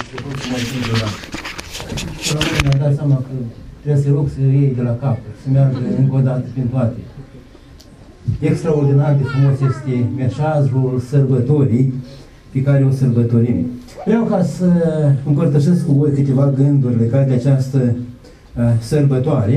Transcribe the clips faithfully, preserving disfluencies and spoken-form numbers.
rog să mai țin de la... Și la mine mi-am dat seama că trebuie să rog să iei de la capăt, să meargă încă o dată prin toate. Extraordinar de frumos este mesajul sărbătorii pe care o sărbătorim. Vreau ca să împărtășesc cu voi câteva gânduri legate de această uh, sărbătoare.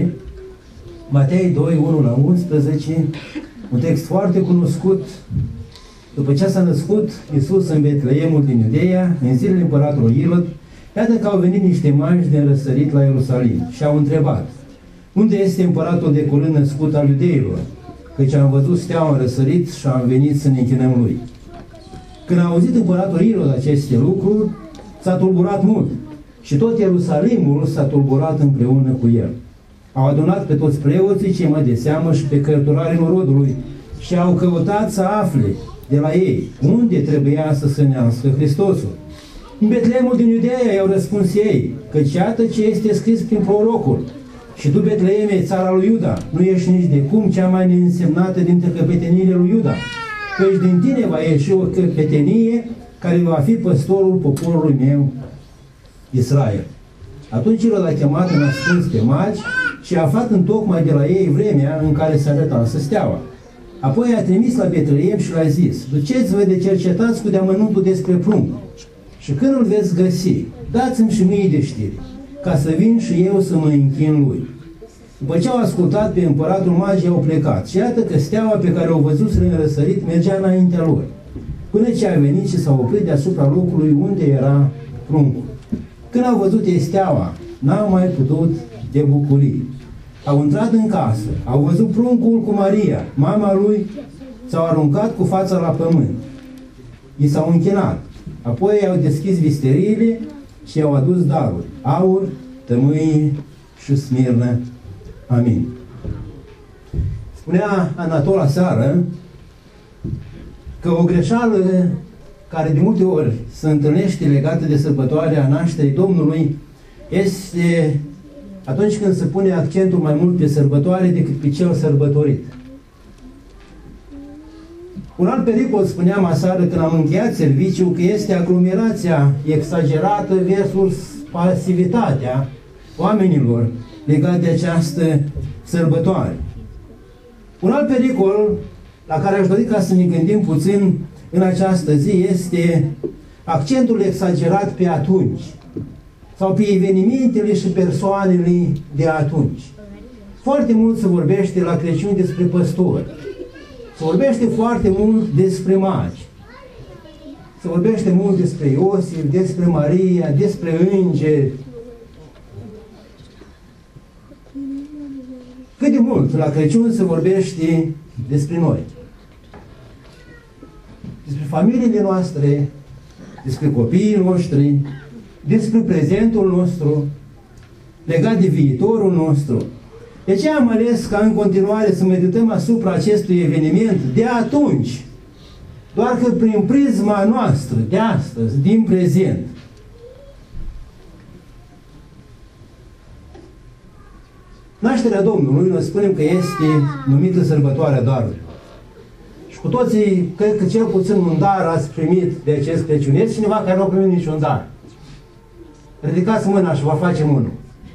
Matei doi, unu la unsprezece, un text foarte cunoscut. După ce s-a născut Iisus în Betleemul din Iudeea, în zilele împăratului Irod, iată că au venit niște magi din răsărit la Ierusalim și au întrebat: unde este împăratul de curând născut al iudeilor? Căci am văzut steaua în răsărit și am venit să ne închinăm lui. Când a auzit împăratul Irod aceste lucruri, s-a tulburat mult și tot Ierusalimul s-a tulburat împreună cu el. Au adunat pe toți preoții cei mai de seamă și pe cărturarii norodului și au căutat să afle de la ei unde trebuia să se nască Hristosul. În Betleemul din Iudeea, i-au răspuns ei, căci iată ce este scris prin prorocul: și tu, Betleeme, țara lui Iuda, nu ești nici de cum cea mai neînsemnată dintre căpeteniile lui Iuda, căci din tine va ieși o căpetenie care va fi păstorul poporului meu, Israel. Atunci el a chemat în ascuns pe magi și a aflat întocmai de la ei vremea în care se arătase steaua. Apoi a trimis la Betleem și le-a zis: duceți-vă de cercetați cu deamănuntul despre prunc și când îl veți găsi, dați-mi și mie de știri, ca să vin și eu să mă închin lui. După ce au ascultat pe împăratul, magii au plecat și iată că steaua pe care o văzuseră în răsărit mergea înaintea lor, până ce a venit și s-a oprit deasupra locului unde era pruncul. Când au văzut ei steaua, n-au mai putut de bucurie. Au intrat în casă, au văzut pruncul cu Maria, mama lui, s-au aruncat cu fața la pământ. I s-au închinat. Apoi au deschis visteriile și i-au adus daruri: aur, tămâie și smirnă. Amin. Spunea Anatol aseară că o greșeală care de multe ori se întâlnește legată de sărbătoarea nașterii Domnului este atunci când se pune accentul mai mult pe sărbătoare decât pe cel sărbătorit. Un alt pericol, spuneam aseară când am încheiat serviciul, că este aglomerația exagerată versus pasivitatea oamenilor legat de această sărbătoare. Un alt pericol la care aș dori ca să ne gândim puțin în această zi este accentul exagerat pe atunci sau pe evenimentele și persoanele de atunci. Foarte mult se vorbește la Crăciun despre păstori, se vorbește foarte mult despre magi, se vorbește mult despre Iosif, despre Maria, despre îngeri. Cât de mult la Crăciun se vorbește despre noi, despre familiile noastre, despre copiii noștri, despre prezentul nostru, legat de viitorul nostru. De ce am ales ca în continuare să medităm asupra acestui eveniment de atunci, doar că prin prisma noastră de astăzi, din prezent. Nașterea Domnului, noi spunem că este numită sărbătoarea darurilor. Și cu toții, cred că cel puțin un dar ați primit de acest Crăciun. Este cineva care nu a primit niciun dar? Ridicați mâna și vă facem unul.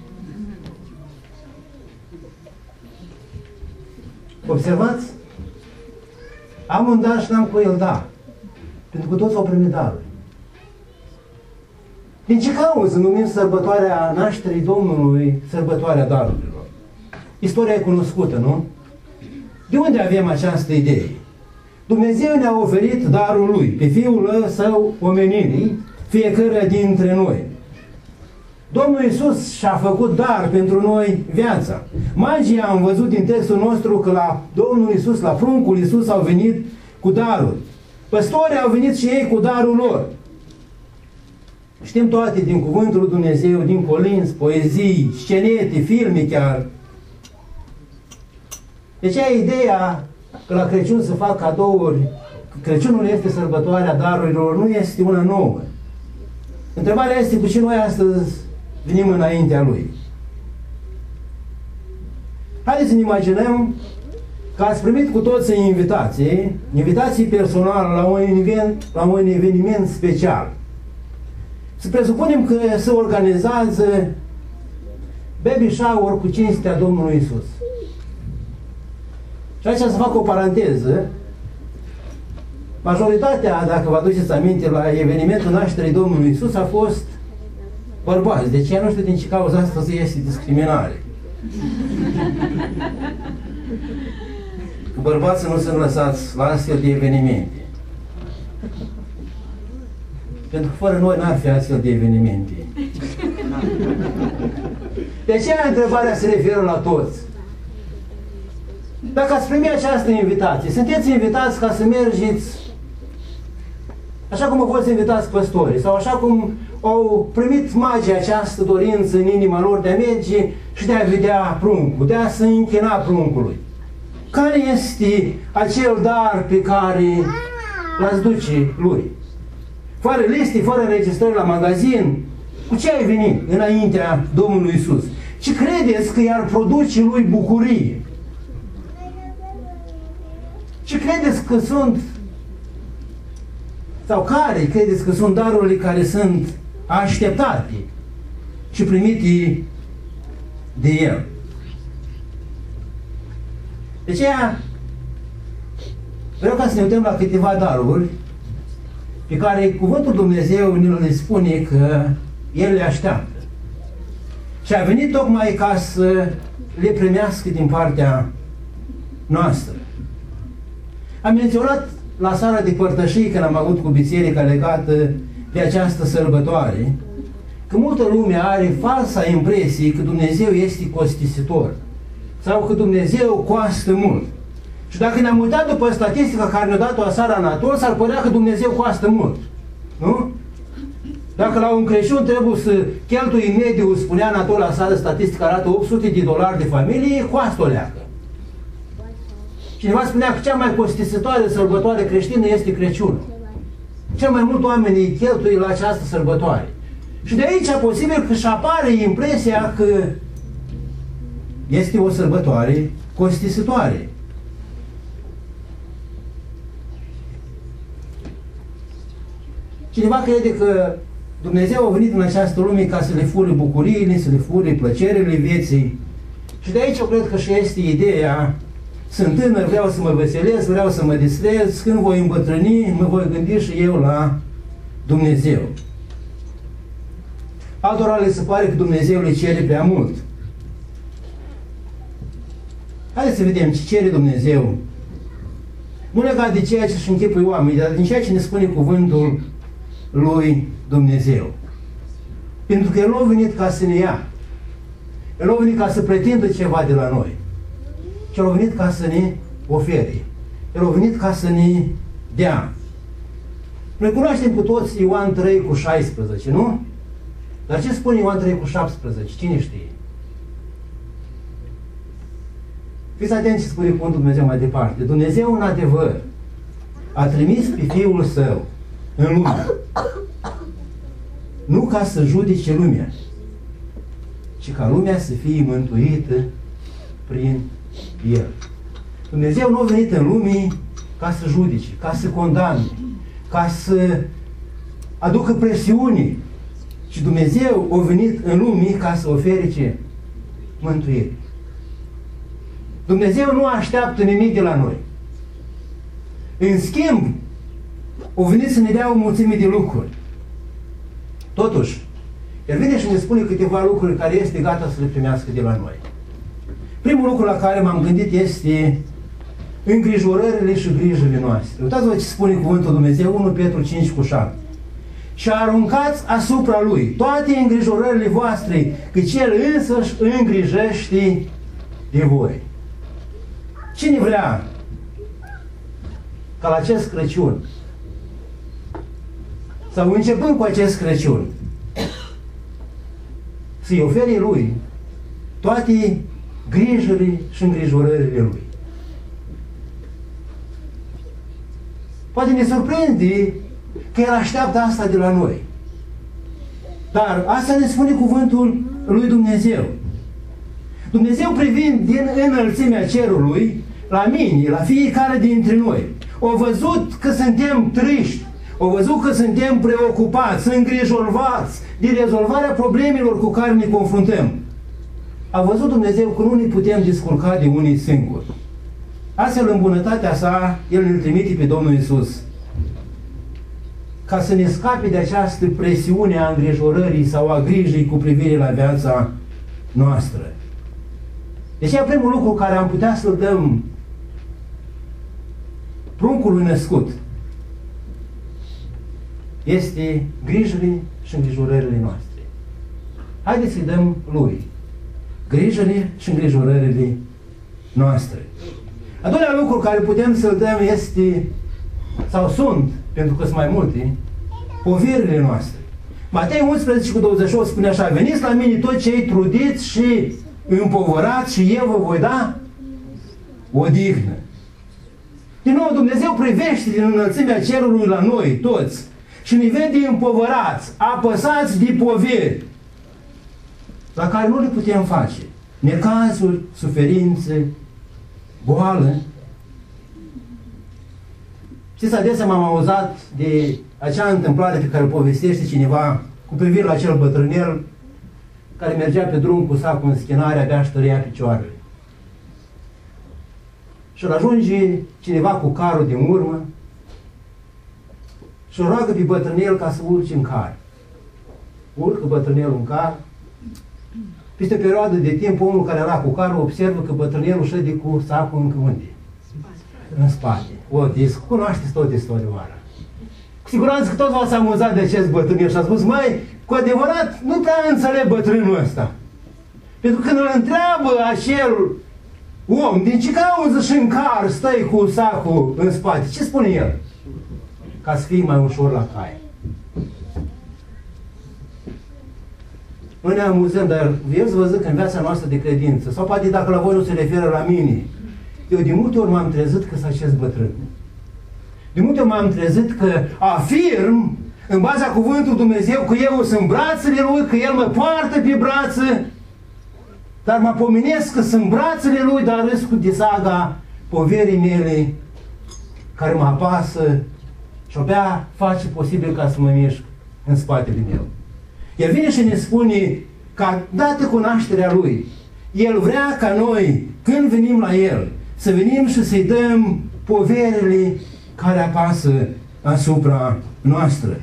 Observați? Am un dar și n-am cu el dar. Pentru că toți au primit daruri. Din ce cauză numim sărbătoarea nașterii Domnului sărbătoarea darurilor? Istoria e cunoscută, nu? De unde avem această idee? Dumnezeu ne-a oferit darul Lui, pe Fiul Său omenirii, fiecare dintre noi. Domnul Iisus și-a făcut dar pentru noi viața. Magii am văzut din textul nostru că la Domnul Iisus, la pruncul Iisus, au venit cu darul. Păstorii au venit și ei cu darul lor. Știm toate din cuvântul lui Dumnezeu, din colinzi, poezii, scenete, filme chiar. Deci e ideea că la Crăciun se fac cadouri, că Crăciunul este sărbătoarea darurilor, nu este una nouă. Întrebarea este cu ce noi astăzi venim înaintea Lui. Haideți să ne imaginăm că ați primit cu toții invitații, invitații personale la un eveniment, la un eveniment special. Să presupunem că se organizează baby shower cu cinstea Domnului Iisus. Și aici să fac o paranteză. Majoritatea, dacă vă aduceți aminte, la evenimentul nașterii Domnului Iisus a fost bărbați. Deci ea nu știu din ce cauza asta să este discriminare. Că bărbații nu sunt lăsați la astfel de evenimente. Pentru că fără noi n-ar fi astfel de evenimente. De aceea întrebarea se referă la toți. Dacă ați primit această invitație, sunteți invitați ca să mergeți așa cum au fost invitați păstorii, sau așa cum au primit magii această dorință în inima lor de a merge și de a vedea pruncul, de a se închina pruncului. Care este acel dar pe care l-ați duce lui? Fără liste, fără înregistrări la magazin, cu ce ai venit înaintea Domnului Iisus? Ce credeți că i-ar produce lui bucurie? Ce credeți că sunt, sau care credeți că sunt darurile care sunt așteptate și primite de El? De aceea, vreau ca să ne uităm la câteva daruri pe care Cuvântul Dumnezeu ne spune că El le așteaptă. Și a venit tocmai ca să le primească din partea noastră. Am menționat la sala de părtășii, când am avut cu biserica legată de această sărbătoare, că multă lume are falsa impresie că Dumnezeu este costisitor sau că Dumnezeu costă mult. Și dacă ne-am uitat după statistica care ne-a dat-o aseară Anatol, s-ar părea că Dumnezeu costă mult. Nu? Dacă la un Crăciun trebuie să cheltui în mediu, spunea Anatol aseară, statistica arată opt sute de dolari de familie, costă o leacă. Cineva spunea că cea mai costisitoare sărbătoare creștină este Crăciunul. Cel mai mult oamenii cheltuie la această sărbătoare. Și de aici posibil că și apare impresia că este o sărbătoare costisitoare. Cineva crede că Dumnezeu a venit în această lume ca să le fure bucuriile, să le fure plăcerile vieții. Și de aici eu cred că și este ideea: sunt tânăr, vreau să mă veselesc, vreau să mă distrez, când voi îmbătrâni, mă voi gândi și eu la Dumnezeu. Altora le se pare că Dumnezeu le cere prea mult. Haideți să vedem ce cere Dumnezeu. Nu legat de ceea ce își închipui oamenii, dar din ceea ce ne spune cuvântul lui Dumnezeu. Pentru că El nu a venit ca să ne ia. El nu a venit ca să pretindă ceva de la noi. Ci El a venit ca să ne ofere. El a venit ca să ne dea. Noi cunoaștem cu toți Ioan trei cu șaisprezece, nu? Dar ce spune Ioan trei cu șaptesprezece? Cine știe? Fiți atenți ce spune cuvântul Dumnezeu mai departe. Dumnezeu, în adevăr, a trimis pe Fiul Său în lume, nu ca să judece lumea, ci ca lumea să fie mântuită prin El. Dumnezeu nu a venit în lume ca să judece, ca să condamne, ca să aducă presiune, ci Dumnezeu a venit în lume ca să ofere ce? Mântuire. Dumnezeu nu așteaptă nimic de la noi. În schimb, o venit să ne dea o mulțime de lucruri. Totuși, El vine și ne spune câteva lucruri care este gata să le primească de la noi. Primul lucru la care m-am gândit este îngrijorările și grijile noastre. Uitați-vă ce spune cuvântul Dumnezeu, unu Petru cinci cu șapte. Și aruncați asupra Lui toate îngrijorările voastre, căci El însăși îngrijește de voi. Cine vrea ca la acest Crăciun, sau începând cu acest Crăciun, să-i ofere Lui toate grijile și îngrijorările Lui? Poate ne surprinde că El așteaptă asta de la noi. Dar asta ne spune cuvântul lui Dumnezeu. Dumnezeu, privind din înălțimea cerului la mine, la fiecare dintre noi, a văzut că suntem triști, Au văzut că suntem preocupați, îngrijorați de rezolvarea problemelor cu care ne confruntăm. A văzut Dumnezeu că nu ne putem descurca de unii singuri. Astfel, în bunătatea sa, El ne trimite pe Domnul Iisus ca să ne scape de această presiune a îngrijorării sau a grijii cu privire la viața noastră. Deci, e primul lucru care am putea să-l dăm pruncului născut este grijile și îngrijorările noastre. Haideți să-i dăm lui grijile și îngrijorările noastre. A doilea lucru care putem să-l dăm este, sau sunt, pentru că sunt mai multe, poverile noastre. Matei unsprezece cu douăzeci și opt spune așa: veniți la mine toți cei trudiți și împovărați și eu vă voi da odihnă. Din nou, Dumnezeu privește din înălțimea cerului la noi, toți, și ne vede împovărați, apăsați de poveri, la care nu le putem face. Necazuri, suferințe, boală. Știți, adesea m-am auzat de acea întâmplare pe care o povestește cineva cu privire la acel bătrânel care mergea pe drum cu sacul în schinare, abia își tărea picioarele. Și îl ajunge cineva cu carul din urmă și îl roagă pe bătrânel ca să urce în car. Urcă bătrânelul în car. Peste o perioadă de timp, omul care era cu carul observă că bătrânelul șede cu sacul încă unde? În spate. O, deci, cunoașteți tot istorioara. Cu siguranță că toți v-ați amuzat de acest bătrânel și a spus: măi, cu adevărat, nu prea înțeleg bătrânul ăsta. Pentru că când îl întreabă acel om, din ce cauză și în car stai cu sacul în spate, ce spune el? Ca să fii mai ușor la cai. Noi ne amuzăm, dar vreți să vă zic că în viața noastră de credință, sau poate dacă la voi nu se referă la mine, eu de multe ori m-am trezit că sunt acest bătrân. De multe ori m-am trezit că afirm, în baza cuvântului Dumnezeu, că eu sunt brațele Lui, că El mă poartă pe brață, dar mă pomenesc că sunt brațele Lui, dar râs cu disaga poverii mele care mă apasă și abia face posibil ca să mă mișc în spatele meu. El vine și ne spune că, dată cunoașterea Lui, El vrea ca noi, când venim la El, să venim și să-i dăm poverile care apasă asupra noastră.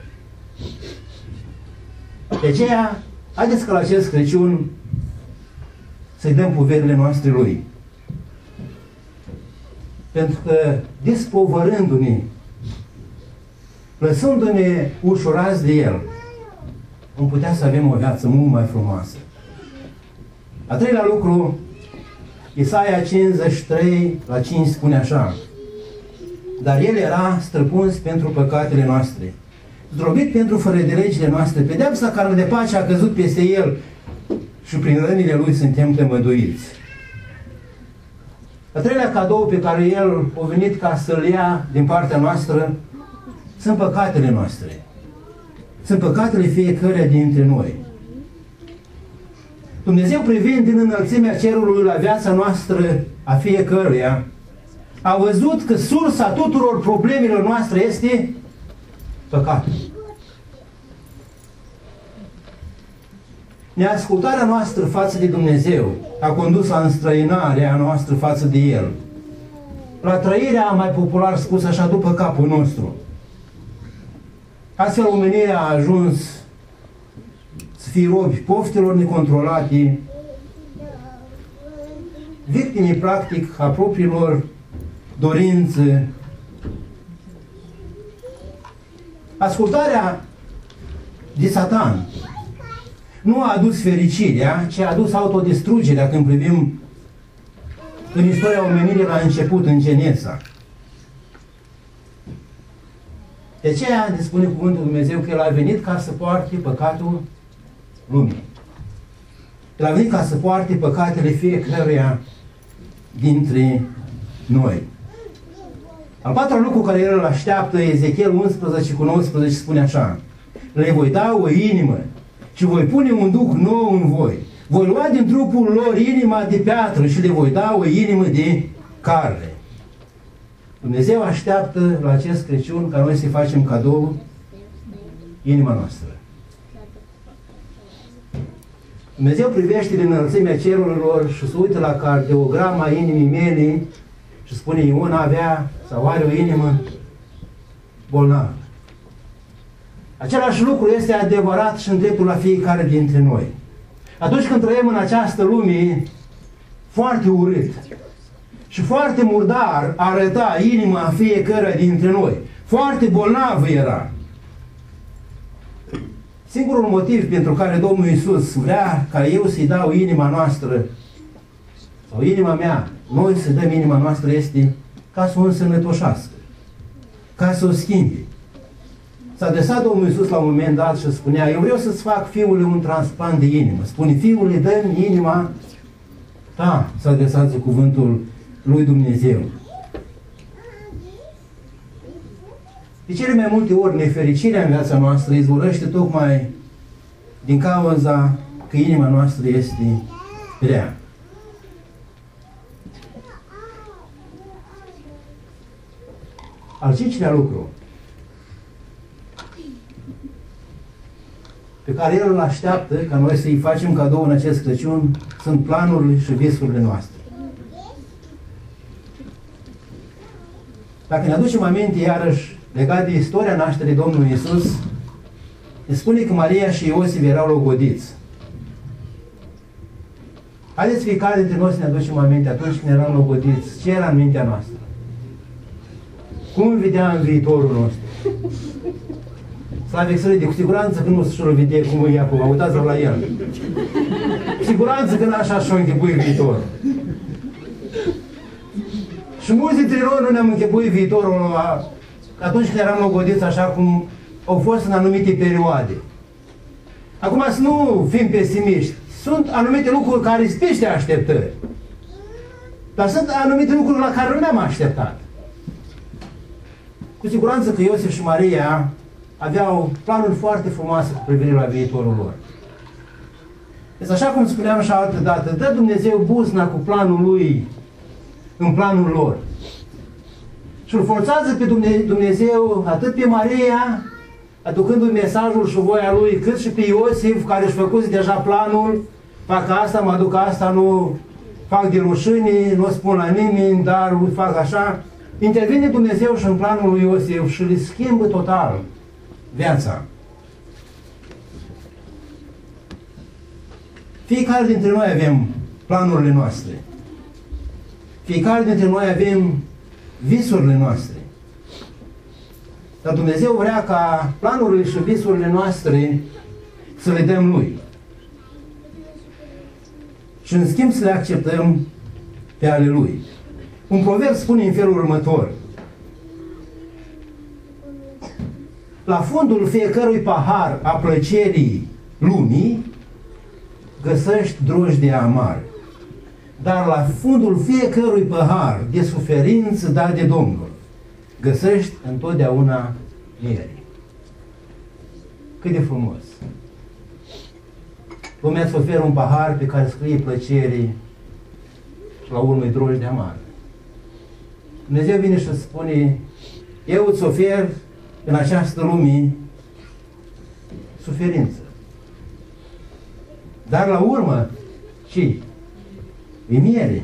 De aceea, haideți că la acest Crăciun să-i dăm poverile noastre Lui. Pentru că, despovărându-ne, lăsându-ne ușurați de El, vom putea să avem o viață mult mai frumoasă. A treilea lucru, Isaia cincizeci și trei la cinci spune așa: dar El era străpuns pentru păcatele noastre, zdrobit pentru fără de legile noastre, pedeapsa care de pace a căzut peste El și prin rănile Lui suntem tămăduiți. A treilea cadou pe care El a venit ca să-l ia din partea noastră sunt păcatele noastre. Sunt păcatele fiecăruia dintre noi. Dumnezeu, privind din înălțimea cerului la viața noastră a fiecăruia, a văzut că sursa tuturor problemelor noastre este păcatul. Neascultarea noastră față de Dumnezeu a condus la înstrăinarea noastră față de El, la trăirea, mai popular spus așa, după capul nostru. Astfel, omenirea a ajuns să fie robi poftelor necontrolate, victime, practic, a propriilor dorințe. Ascultarea de Satan nu a adus fericirea, ci a adus autodistrugerea când privim în istoria omenirii la început, în Genesa. De aceea ne spune cuvântul Dumnezeu că El a venit ca să poarte păcatul lumii. El a venit ca să poarte păcatele fiecăruia dintre noi. Al patrulea lucru care El îl așteaptă, Ezechiel unsprezece cu nouăsprezece spune așa: le voi da o inimă și voi pune un duh nou în voi. Voi lua din trupul lor inima de piatră și le voi da o inimă de carne. Dumnezeu așteaptă la acest Crăciun ca noi să-i facem cadou inima noastră. Dumnezeu privește din înălțimea cerurilor și se uită la cardiograma inimii mele și spune, Iona avea sau are o inimă bolnavă. Același lucru este adevărat și în dreptul la fiecare dintre noi. Atunci când trăim în această lume foarte urât și foarte murdar arăta inima fiecare dintre noi, foarte bolnavă era. Singurul motiv pentru care Domnul Iisus vrea ca eu să-i dau inima noastră sau inima mea, noi să dăm inima noastră, este ca să o însănătoșească, ca să o schimbi. S-a adresat Domnul Iisus la un moment dat și spunea, eu vreau să-ți fac fiule un transplant de inimă. Spune, fiule, dă-mi inima ta, s-a adresat cuvântul lui Dumnezeu. De cele mai multe ori, nefericirea în viața noastră izvorăște tocmai din cauza că inima noastră este rea. Al cincilea lucru pe care El îl așteaptă ca noi să-i facem cadou în acest Crăciun sunt planurile și visurile noastre. Dacă ne aducem aminte iarăși legat de istoria nașterii Domnului Iisus, ne spune că Maria și Iosif erau logodiți. Haideți fiecare dintre noi să ne aducem aminte atunci când eram logodiți, ce era în mintea noastră? Cum vedeam viitorul nostru? Slavic Sărădi, cu siguranță că nu și-l vede cum e acum, uitați-vă la el. Cu siguranță că n-așa și-o închipui viitorul. Și mulți dintre noi nu ne-am închipuit viitorul atunci când eram logodiți așa cum au fost în anumite perioade. Acum să nu fim pesimiști. Sunt anumite lucruri care îți pește așteptări. Dar sunt anumite lucruri la care nu ne-am așteptat. Cu siguranță că Iosif și Maria aveau planuri foarte frumoase cu privire la viitorul lor. Deci așa cum spuneam și altă dată, dă Dumnezeu buzna cu planul Lui în planul lor. Și îl forțează pe Dumnezeu atât pe Maria, aducându-i mesajul și voia Lui, cât și pe Iosif, care își făcuse deja planul, fac asta, mă duc asta, nu fac de rușine, nu spun la nimeni, dar fac așa. Intervine Dumnezeu și în planul lui Iosif și îl schimbă total viața. Fiecare dintre noi avem planurile noastre. Fiecare dintre noi avem visurile noastre. Dar Dumnezeu vrea ca planurile și visurile noastre să le dăm Lui. Și în schimb să le acceptăm pe ale Lui. Un proverb spune în felul următor. La fundul fiecărui pahar a plăcerii lumii găsești drojdie amar. Dar la fundul fiecărui pahar de suferință dat de Domnul găsești întotdeauna miere. Cât de frumos! Lumea îți oferă un pahar pe care scrie plăcerii și la urmă e drojdie amară. Dumnezeu vine și spune, eu îți ofer în această lume suferință. Dar la urmă, ce? E miere.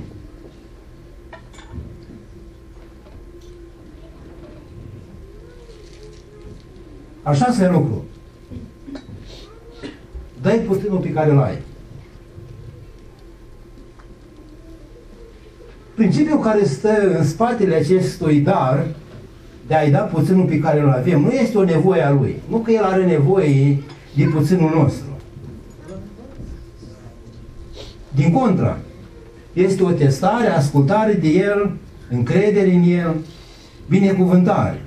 Al șaselea lucru. Dă-i puținul pe care îl ai. Principiul care stă în spatele acestui dar de a-i da puținul pe care îl avem nu este o nevoie a lui. Nu că el are nevoie de puținul nostru. Din contră, este o testare, ascultare de el, încredere în el, binecuvântare.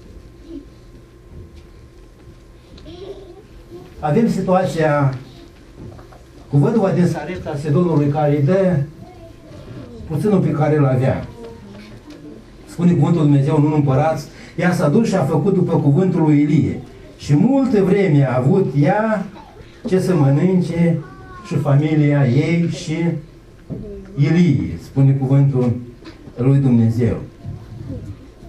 Avem situația cu văduva din Sarepta Sidonului care îi dă puținul pe care îl avea. Spune cuvântul Dumnezeu, nu împărați, ea s-a dus și a făcut după cuvântul lui Ilie. Și multă vreme a avut ea ce să mănânce și familia ei și Ilie, spune cuvântul lui Dumnezeu.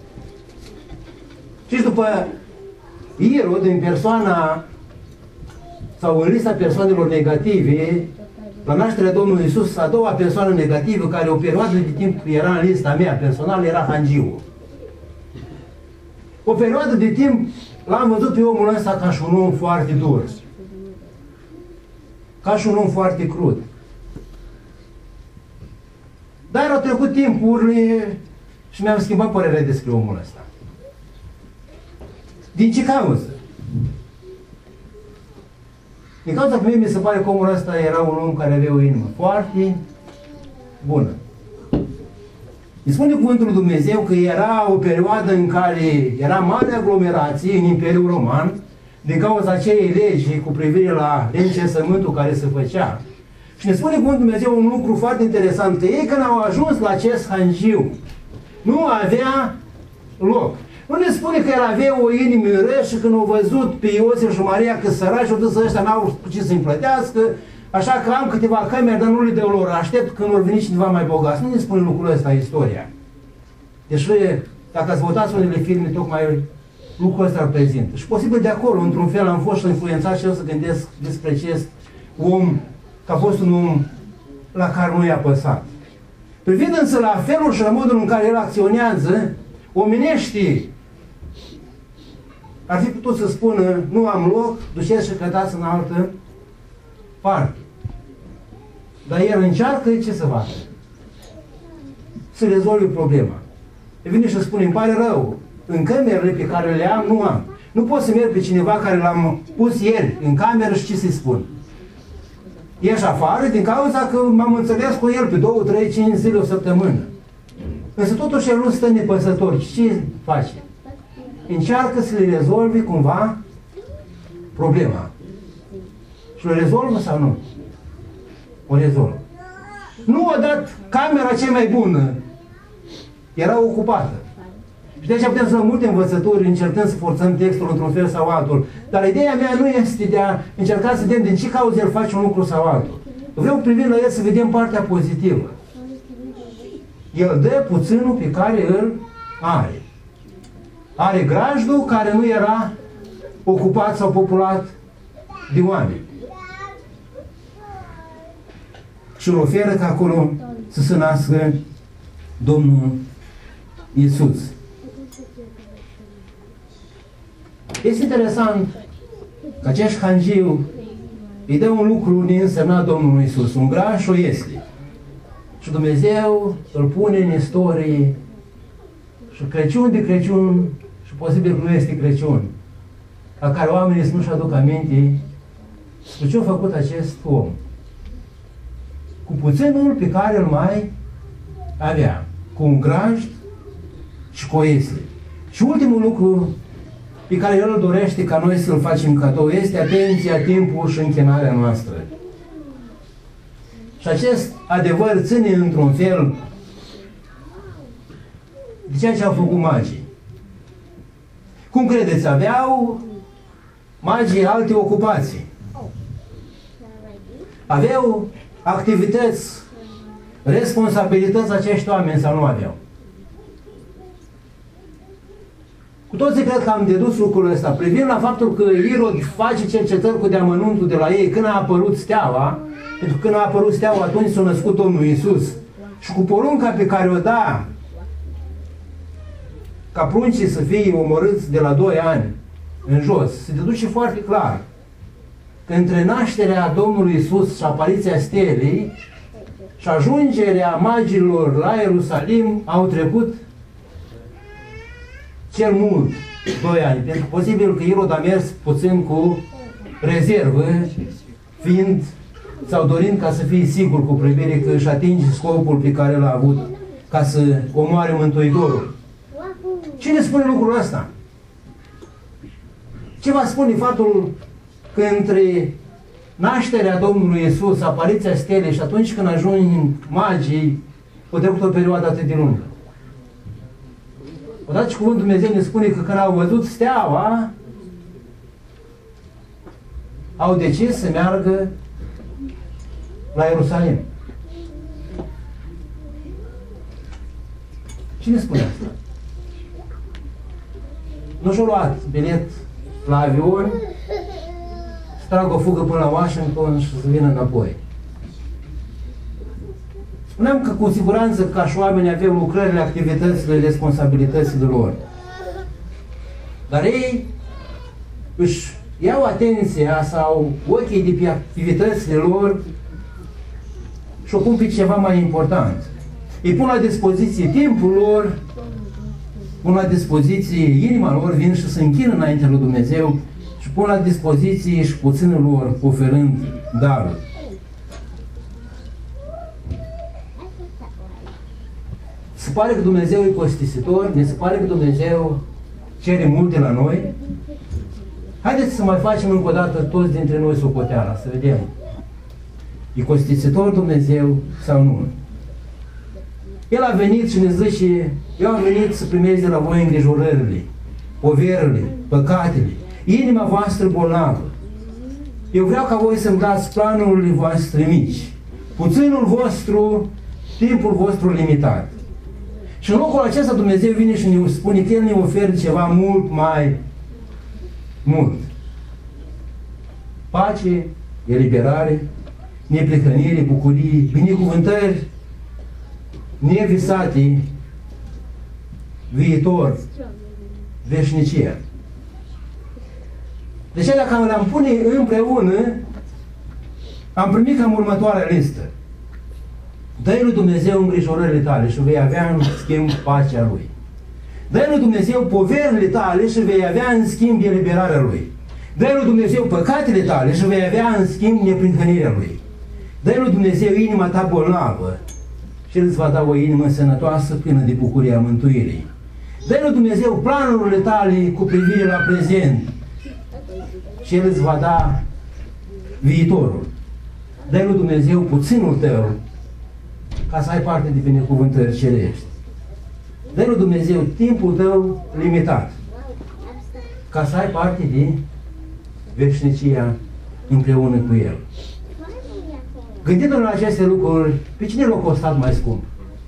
Și după Irod, în persoana sau în lista persoanelor negative, la nașterea Domnului Iisus, a doua persoană negativă, care o perioadă de timp era în lista mea personală, era hangiul. O perioadă de timp l-am văzut pe omul ăsta ca și un om foarte dur. Ca și un om foarte crud. Dar au trecut timpurile și mi-am schimbat părerea despre omul ăsta. Din ce cauză? Din cauza că mie mi se pare că omul ăsta era un om care avea o inimă foarte bună. Îi spune cuvântul lui Dumnezeu că era o perioadă în care era mare aglomerație în Imperiul Roman, din cauza acelei legi cu privire la recensământul care se făcea. Și ne spune cuvântul Dumnezeu un lucru foarte interesant, că ei când au ajuns la acest hangiu, nu avea loc. Nu ne spune că el avea o inimă rea și când au văzut pe Iosif și Maria că sărași, au dus ăștia, n-au ce să-i plătească, așa că am câteva camere, dar nu le dau lor, aștept când vor veni cineva mai bogați. Nu ne spune lucrul ăsta istoria. Deci, dacă ați votat unele filme, tocmai lucrul ăsta îl prezintă. Și posibil de acolo, într-un fel, am fost influențat și eu să gândesc despre acest om, că a fost un om la care nu i-a păsat. Privind însă la felul și la modul în care el acționează, omenești ar fi putut să spună, nu am loc, duceți și cădați în altă parte. Dar el încearcă, ce să facă? Să rezolve problema. E vine și spune, îmi pare rău, în camerele pe care le am, nu am. Nu pot să merg pe cineva care l-am pus ieri în cameră și ce să-i spun? Ieși afară din cauza că m-am înțeles cu el pe două, trei, cinci zile, o săptămână. Însă totuși el nu stă nepăsător. Ce face? Încearcă să le rezolve cumva problema. Și o rezolvă sau nu? O rezolvă. Nu a dat camera cea mai bună. Era ocupată. Și de aceea putem să luăm multe învățături încercând să forțăm textul într-un fel sau altul. Dar ideea mea nu este de a încerca să vedem din ce cauză el face un lucru sau altul. Vreau privind la el să vedem partea pozitivă. El dă puținul pe care îl are. Are grajdul care nu era ocupat sau populat de oameni. Și îl oferă ca acolo să se nască Domnul Iisus. Este interesant că acest hangiu îi dă un lucru neînsemnat Domnului Iisus, un graș și o iesle. Și Dumnezeu îl pune în istorie și Crăciun de Crăciun și posibil că nu este Crăciun, la care oamenii să nu-și aduc aminte cu ce a făcut acest om. Cu puținul pe care îl mai avea, cu un grajd și cu o iesle. Și ultimul lucru pe care El îl dorește ca noi să-l facem cadou este atenția, timpul și închinarea noastră. Și acest adevăr ține într-un fel de ceea ce au făcut magii. Cum credeți? Aveau magii alte ocupații. Aveau activități, responsabilități acești oameni sau nu aveau? Cu toții cred că am dedus lucrul ăsta, privind la faptul că Irod face cercetări cu deamănuntul de la ei când a apărut steaua, pentru că când a apărut steaua atunci s-a născut Domnul Iisus. Și cu porunca pe care o da ca pruncii să fie omorâți de la doi ani în jos, se deduce foarte clar că între nașterea Domnului Iisus și apariția stelei și ajungerea magilor la Ierusalim au trecut cel mult doi ani, pentru că posibil că Irod a mers puțin cu rezervă, fiind sau dorind ca să fie sigur cu privire că își atinge scopul pe care l-a avut ca să omoare Mântuitorul. Cine spune lucrul ăsta? Ce va spune faptul că între nașterea Domnului Iisus, apariția stelei și atunci când ajung magii, a trecut o perioadă atât de lungă? Odată ce cuvântul Dumnezeu ne spune că când au văzut steaua, au decis să meargă la Ierusalim. Cine spune asta? nu și-a luat bilet la avion, să tragă o fugă până la Washington și să vină înapoi. Spuneam că cu siguranță ca și oameni avem lucrările, activitățile, responsabilitățile lor. Dar ei își iau atenția sau ochii de pe activitățile lor și o pun pe ceva mai important. Îi pun la dispoziție timpul lor, pun la dispoziție inima lor, vin și se închină înainte lui Dumnezeu și pun la dispoziție și puținul lor oferând darul. Se pare că Dumnezeu e costisitor, ne se pare că Dumnezeu cere mult de la noi. Haideți să mai facem încă o dată toți dintre noi socoteala, să vedem. E costisitor Dumnezeu sau nu? El a venit și ne zice, eu am venit să primez de la voi îngrijorările, poverile, păcatele, inima voastră bolnavă. Eu vreau ca voi să-mi dați planurile voastre mici, puținul vostru, timpul vostru limitat. Și în locul acesta Dumnezeu vine și ne spune că El ne oferă ceva mult mai mult. Pace, eliberare, neprihănire, bucurie, binecuvântări nevisate, viitor, veșnicie. Deci dacă le-am pune împreună, am primit cam următoarea listă. Dă-i lui Dumnezeu îngrijorările tale și vei avea în schimb pacea Lui. Dă-i lui Dumnezeu poverile tale și vei avea în schimb eliberarea Lui. Dă-i lui Dumnezeu păcatele tale și vei avea în schimb neprihănirea Lui. Dă-i lui Dumnezeu inima ta bolnavă și El îți va da o inimă sănătoasă plină de bucuria mântuirii. Dă-i lui Dumnezeu planurile tale cu privire la prezent și El îți va da viitorul. Dă-i lui Dumnezeu puținul tău ca să ai parte de binecuvântări cerești. Dă-i lui Dumnezeu timpul tău limitat ca să ai parte de veșnicia împreună cu El. Gândindu-ne la aceste lucruri, pe cine l-a costat mai scump?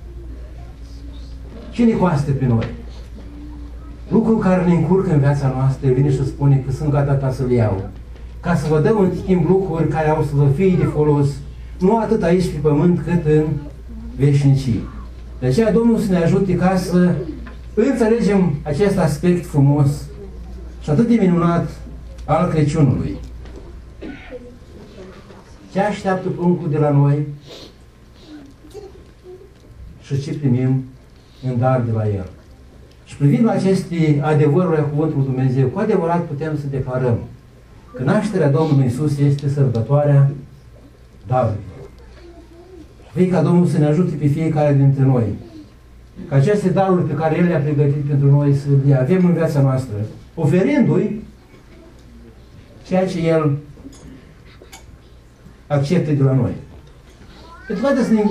Cine coaste pe noi? Lucrul care ne încurcă în viața noastră, vine și spune că sunt gata ca să-l iau. Ca să vă dăm în schimb lucruri care au să vă fie de folos, nu atât aici pe pământ, cât în veșnicii. De aceea Domnul să ne ajute ca să înțelegem acest aspect frumos și atât de minunat al Crăciunului. Ce așteaptă pruncul de la noi și ce primim în dar de la El. Și privind la aceste adevăruri a Cuvântului Dumnezeu, cu adevărat putem să declarăm că nașterea Domnului Iisus este sărbătoarea darului. Vrei ca Domnul să ne ajute pe fiecare dintre noi, ca aceste daruri pe care El le-a pregătit pentru noi să le avem în viața noastră, oferindu-i ceea ce El accepte de la noi. Pentru că să ne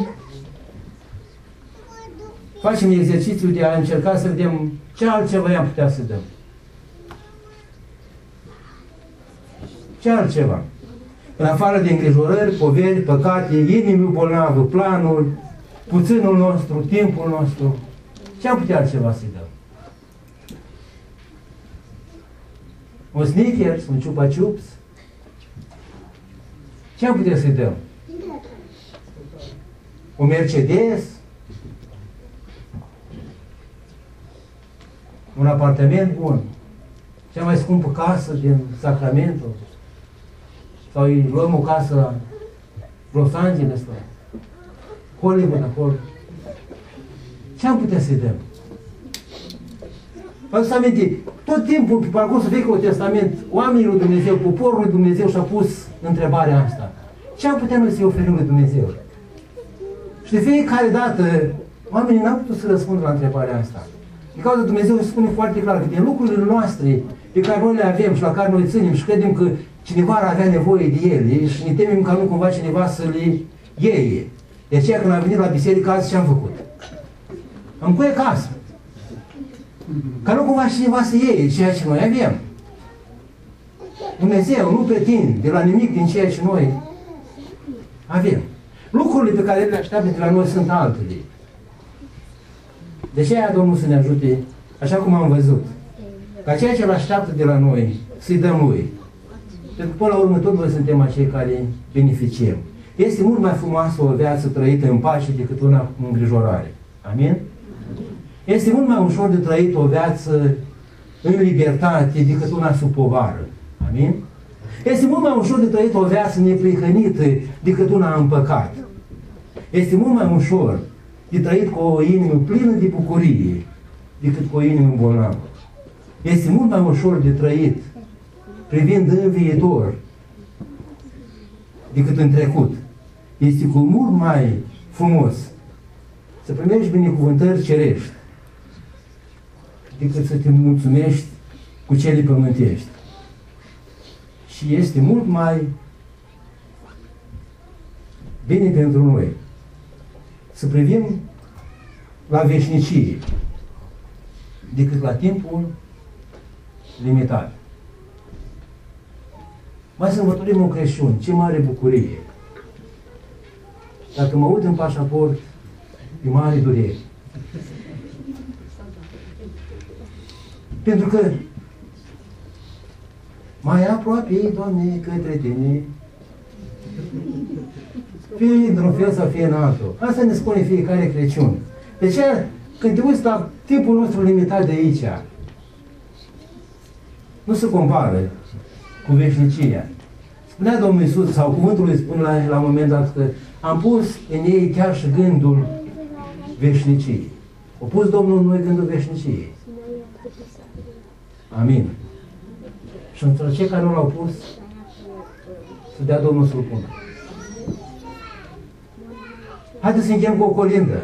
facem exercițiul de a încerca să vedem ce altceva i-am putea să dăm. Ce altceva? În afară de îngrijorări, poveri, păcate, inimii bolnavă, planuri, puținul nostru, timpul nostru, ce am putea altceva să-i dăm? Un Snickers, un Chupa Chups? Ce am putea să-i dăm? Un Mercedes? Un apartament bun? Cea mai scumpă casă din Sacramento? Sau îi luăm o casă la Los Angeles, la Hollywood, acolo? Ce am putea să-i dăm? Vă aminte, tot timpul, pe parcursul Vechiul Testament, oamenii lui Dumnezeu, poporul lui Dumnezeu și-a pus întrebarea asta. Ce am putea noi să-i oferim lui Dumnezeu? Și de fiecare dată, oamenii n-au putut să răspundă la întrebarea asta. Din cauza Dumnezeu spune foarte clar că din lucrurile noastre pe care noi le avem și la care noi ținem și credem că cineva ar avea nevoie de ele și ne temem ca nu cumva cineva să le iei. De aceea când am venit la biserică azi, ce am făcut? Am cuie casă. Ca nu cumva cineva să iei ceea ce noi avem. Dumnezeu nu pretinde de la nimic din ceea ce noi avem. Lucrurile pe care le așteaptă de la noi sunt altele. De aceea Domnul să ne ajute, așa cum am văzut. ca ceea ce îl așteaptă de la noi să-i dăm lui. Pentru că până la urmă tot noi suntem acei care beneficiem. Este mult mai frumoasă o viață trăită în pace decât una cu îngrijorare. Amin? Este mult mai ușor de trăit o viață în libertate decât una sub povară. Amin? Este mult mai ușor de trăit o viață neprihănită decât una în păcat. Este mult mai ușor de trăit cu o inimă plină de bucurie decât cu o inimă bolnavă. Este mult mai ușor de trăit privind în viitor decât în trecut. Este cu mult mai frumos să primești binecuvântări cerești decât să te mulțumești cu cele pământești. Și este mult mai bine pentru noi să privim la veșnicie decât la timpul limitat. Mai sărbătorim un Crăciun, ce mare bucurie! Dacă mă uit în pașaport, e mare durere. Pentru că mai aproape, Doamne, către Tine, fie într-un fel sau fie în altul. Asta ne spune fiecare Crăciun. De ce, când te uiți la timpul nostru limitat de aici, nu se compară cu veșnicia. Spunea Domnul Iisus, sau cuvântul lui spune la, la un moment dat, că am pus în ei chiar și gândul veșniciei. A pus Domnul în noi gândul veșniciei. Amin. Și între cei care nu l-au pus, să dea Domnul să-l pună. Haideți să închem cu o colindă.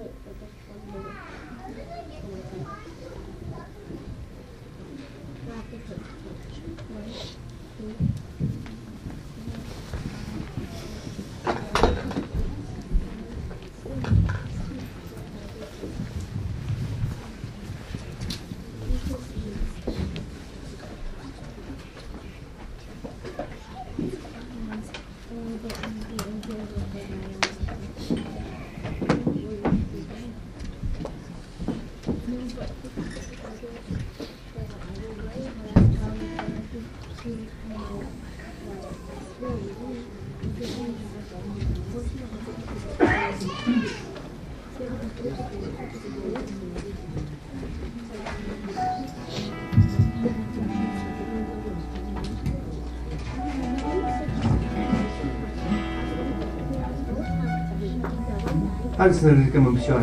Haideți să ne ridicăm în picioare.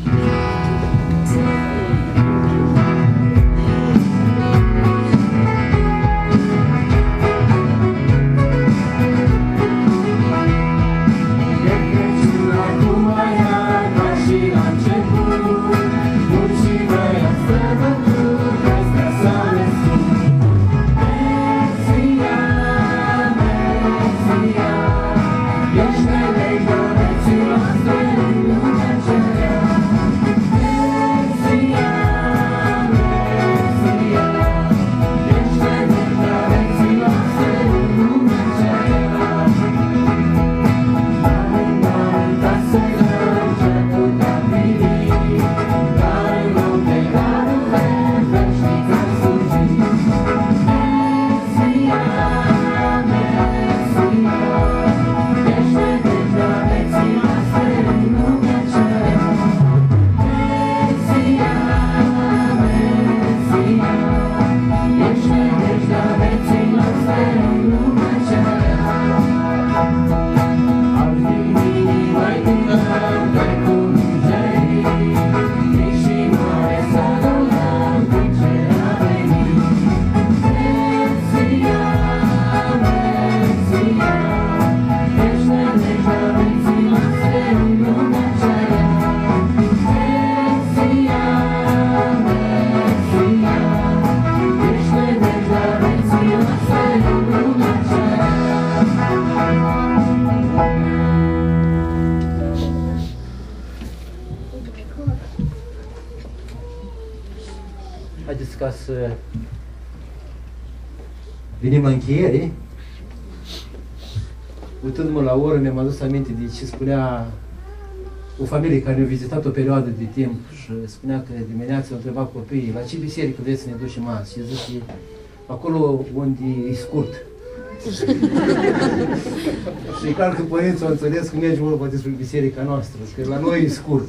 Haideți ca să venim la încheiere. Uitându-mă la oră, mi-am adus aminte de ce spunea o familie care ne-a vizitat o perioadă de timp și spunea că dimineața o întreba copiii, la ce biserică vreți să ne ducem azi? Și zice, acolo unde e scurt. Și e clar că părinții au înțeles că merge vorba despre biserica noastră, că la noi e scurt.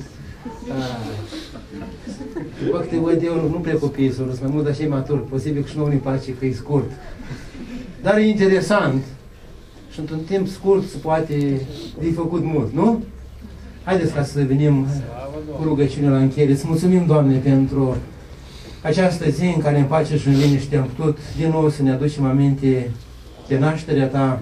După câte văd eu, nu prea copiii s-au râs, mai mult, dar și maturi, posibil că și nouă ne place că e scurt. Dar e interesant și într-un timp scurt se poate de făcut mult, nu? Haideți ca să venim cu rugăciune la încheiere. Îți mulțumim, Doamne, pentru această zi în care în pace și în liniște am putut din nou să ne aducem aminte de nașterea Ta,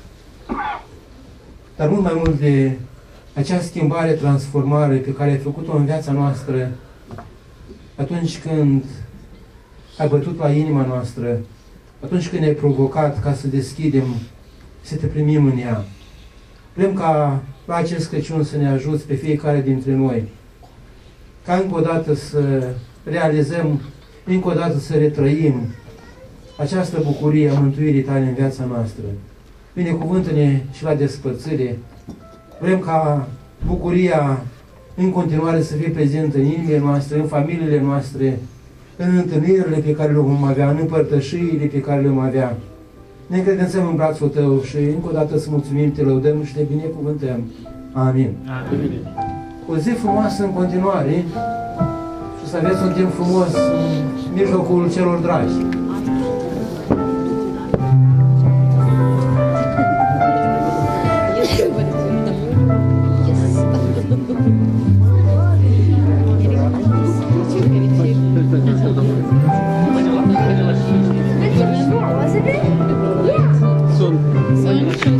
dar mult mai mult de acea schimbare, transformare pe care ai făcut-o în viața noastră atunci când ai bătut la inima noastră, atunci când ne-ai provocat ca să deschidem, să Te primim în ea. Vrem ca la acest Crăciun să ne ajuți pe fiecare dintre noi, ca încă o dată să realizăm, încă o dată să retrăim această bucurie a mântuirii Tale în viața noastră. Binecuvântă-ne și la despărțire. Vrem ca bucuria în continuare să fie prezentă în inimile noastre, în familiile noastre, în întâlnirile pe care le vom avea, în împărtășirile pe care le vom avea. Ne încredințăm în brațul Tău și încă o dată să mulțumim, Te lăudăm și Te binecuvântăm. Amin. Amin. O zi frumoasă în continuare și să aveți un timp frumos în mijlocul celor dragi.